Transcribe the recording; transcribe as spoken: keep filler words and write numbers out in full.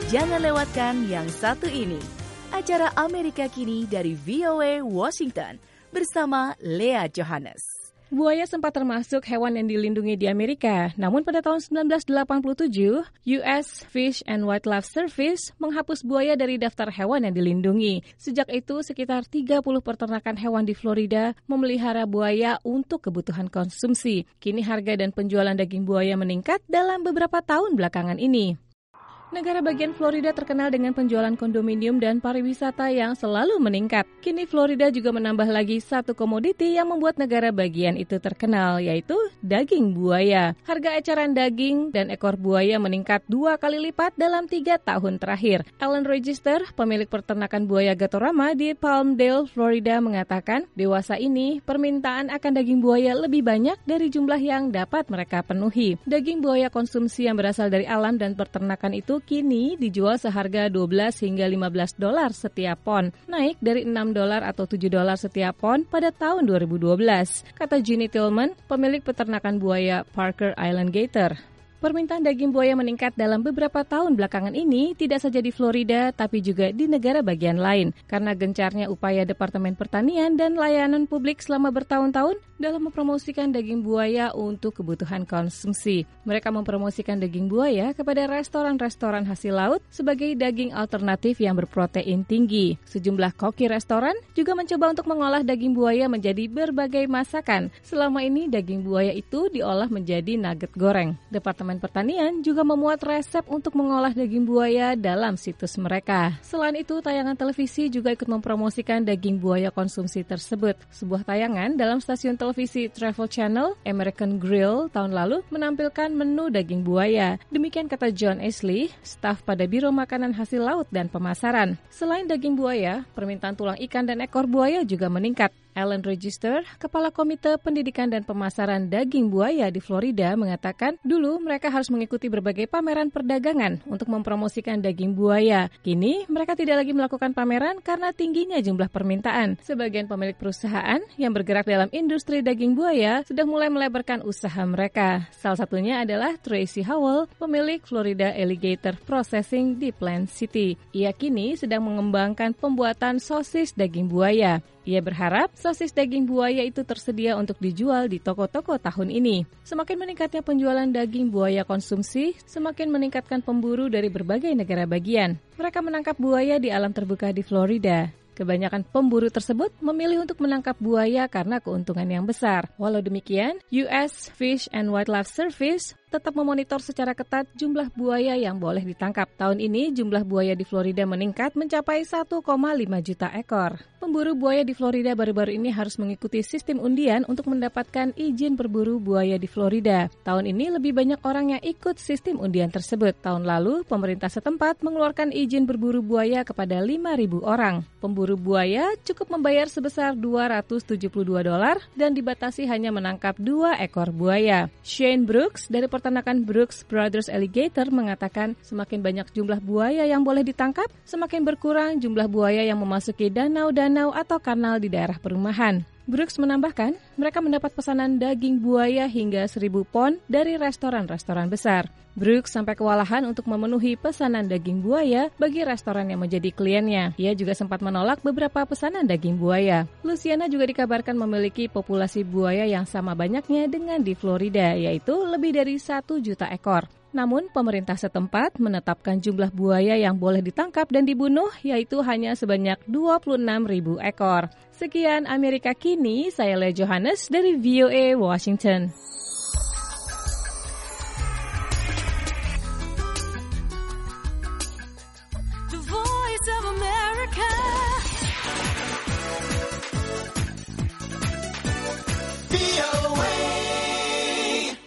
Jangan lewatkan yang satu ini. Acara Amerika Kini dari V O A Washington bersama Lea Johannes. Buaya sempat termasuk hewan yang dilindungi di Amerika, namun pada tahun sembilan belas delapan puluh tujuh, U S Fish and Wildlife Service menghapus buaya dari daftar hewan yang dilindungi. Sejak itu, sekitar tiga puluh peternakan hewan di Florida memelihara buaya untuk kebutuhan konsumsi. Kini harga dan penjualan daging buaya meningkat dalam beberapa tahun belakangan ini. Negara bagian Florida terkenal dengan penjualan kondominium dan pariwisata yang selalu meningkat. Kini Florida juga menambah lagi satu komoditi yang membuat negara bagian itu terkenal, yaitu daging buaya. Harga eceran daging dan ekor buaya meningkat dua kali lipat dalam tiga tahun terakhir. Alan Register, pemilik peternakan buaya Gatorama di Palmdale, Florida, mengatakan dewasa ini permintaan akan daging buaya lebih banyak dari jumlah yang dapat mereka penuhi. Daging buaya konsumsi yang berasal dari alam dan peternakan itu kini dijual seharga dua belas hingga lima belas dolar setiap pon, naik dari enam dolar atau tujuh dolar setiap pon pada tahun dua ribu dua belas, kata Ginny Tillman, pemilik peternakan buaya Parker Island Gator. Permintaan daging buaya meningkat dalam beberapa tahun belakangan ini tidak saja di Florida tapi juga di negara bagian lain karena gencarnya upaya Departemen Pertanian dan Layanan Publik selama bertahun-tahun dalam mempromosikan daging buaya untuk kebutuhan konsumsi. Mereka mempromosikan daging buaya kepada restoran-restoran hasil laut sebagai daging alternatif yang berprotein tinggi. Sejumlah koki restoran juga mencoba untuk mengolah daging buaya menjadi berbagai masakan. Selama ini daging buaya itu diolah menjadi nugget goreng. Departemen Pertanian juga memuat resep untuk mengolah daging buaya dalam situs mereka. Selain itu, tayangan televisi juga ikut mempromosikan daging buaya konsumsi tersebut. Sebuah tayangan dalam stasiun televisi Travel Channel, American Grill, tahun lalu menampilkan menu daging buaya. Demikian kata John Ashley, staf pada Biro Makanan Hasil Laut dan Pemasaran. Selain daging buaya, permintaan tulang ikan dan ekor buaya juga meningkat. Alan Register, Kepala Komite Pendidikan dan Pemasaran Daging Buaya di Florida, mengatakan dulu mereka harus mengikuti berbagai pameran perdagangan untuk mempromosikan daging buaya. Kini mereka tidak lagi melakukan pameran karena tingginya jumlah permintaan. Sebagian pemilik perusahaan yang bergerak dalam industri daging buaya sudah mulai melebarkan usaha mereka. Salah satunya adalah Tracy Howell, pemilik Florida Alligator Processing di Plant City. Ia kini sedang mengembangkan pembuatan sosis daging buaya. Ia berharap sosis daging buaya itu tersedia untuk dijual di toko-toko tahun ini. Semakin meningkatnya penjualan daging buaya konsumsi, semakin meningkatkan pemburu dari berbagai negara bagian. Mereka menangkap buaya di alam terbuka di Florida. Kebanyakan pemburu tersebut memilih untuk menangkap buaya karena keuntungan yang besar. Walau demikian, U S Fish and Wildlife Service tetap memonitor secara ketat jumlah buaya yang boleh ditangkap. Tahun ini jumlah buaya di Florida meningkat mencapai satu koma lima juta ekor. Pemburu buaya di Florida baru-baru ini harus mengikuti sistem undian untuk mendapatkan izin berburu buaya di Florida. Tahun ini lebih banyak orang yang ikut sistem undian tersebut. Tahun lalu, pemerintah setempat mengeluarkan izin berburu buaya kepada lima ribu orang. Pemburu buaya cukup membayar sebesar dua ratus tujuh puluh dua dolar dan dibatasi hanya menangkap dua ekor buaya. Shane Brooks dari peternakan Brooks Brothers Alligator mengatakan semakin banyak jumlah buaya yang boleh ditangkap, semakin berkurang jumlah buaya yang memasuki danau-danau atau kanal di daerah perumahan. Brooks menambahkan, mereka mendapat pesanan daging buaya hingga seribu pon dari restoran-restoran besar. Brooks sampai kewalahan untuk memenuhi pesanan daging buaya bagi restoran yang menjadi kliennya. Ia juga sempat menolak beberapa pesanan daging buaya. Louisiana juga dikabarkan memiliki populasi buaya yang sama banyaknya dengan di Florida, yaitu lebih dari satu juta ekor. Namun, pemerintah setempat menetapkan jumlah buaya yang boleh ditangkap dan dibunuh yaitu hanya sebanyak dua puluh enam ribu ekor. Sekian Amerika Kini, saya Lea Johannes dari V O A Washington.